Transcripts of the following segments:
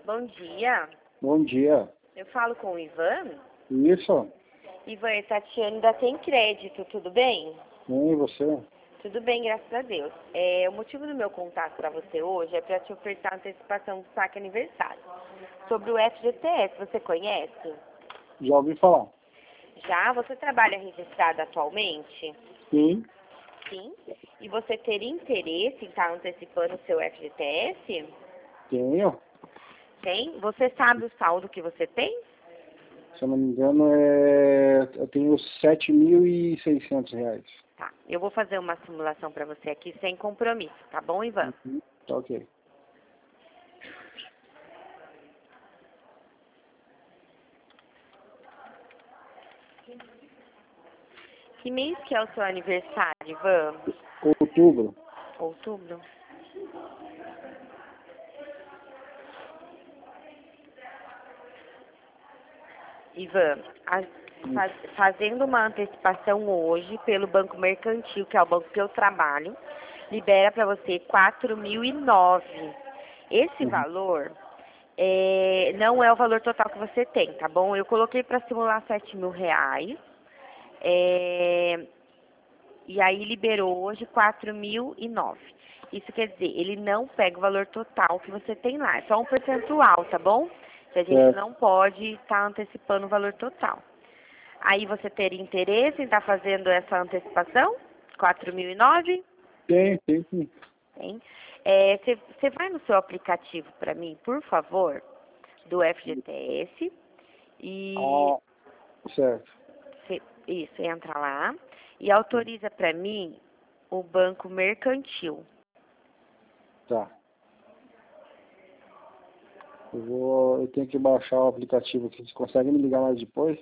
Bom dia. Bom dia. Eu falo com o Ivan. Isso? Ivan, é Tatiane da Tem Crédito, tudo bem? Bem, e você? Tudo bem, graças a Deus. O motivo do meu contato para você hoje é para te ofertar antecipação do saque aniversário. Sobre o FGTS, você conhece? Já ouvi falar. Já? Você trabalha registrado atualmente? Sim. Sim. E você teria interesse em estar antecipando o seu FGTS? Tenho. Tem? Você sabe o saldo que você tem? Se eu não me engano, eu tenho R$ 7.600. Tá. Eu vou fazer uma simulação para você aqui sem compromisso, tá bom, Ivan? Uhum. Tá ok. Que mês que é o seu aniversário, Ivan? Outubro. Outubro? Ivan, fazendo uma antecipação hoje pelo Banco Mercantil, que é o banco que eu trabalho, libera para você 4.009. Esse valor não é o valor total que você tem, tá bom? Eu coloquei para simular R$ 7.000. E aí liberou hoje 4.009. Isso quer dizer, ele não pega o valor total que você tem lá. É só um percentual, tá bom? Que a gente não pode estar antecipando o valor total. Aí você teria interesse em estar fazendo essa antecipação? 4.009? Tem, sim. Tem. Você vai no seu aplicativo para mim, por favor, do FGTS. E Certo. isso, entra lá. E autoriza para mim o Banco Mercantil. Tá. Eu tenho que baixar o aplicativo aqui. Você consegue me ligar mais depois?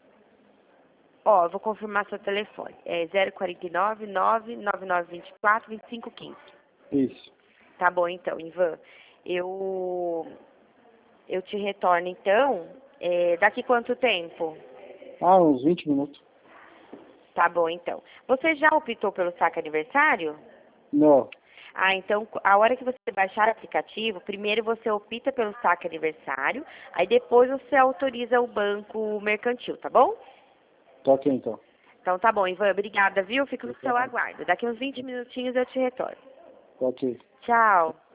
Eu vou confirmar seu telefone. É 049 99924 2515. Isso. Tá bom, então, Ivan. Eu te retorno, então, daqui quanto tempo? Uns 20 minutos. Tá bom, então. Você já optou pelo saque aniversário? Não. Então, a hora que você baixar o aplicativo, primeiro você opta pelo saque aniversário, aí depois você autoriza o Banco Mercantil, tá bom? Tá ok, então. Então tá bom, Ivan, obrigada, viu? Fico no seu aguardo. Daqui uns 20 minutinhos eu te retorno. Tá ok. Tchau.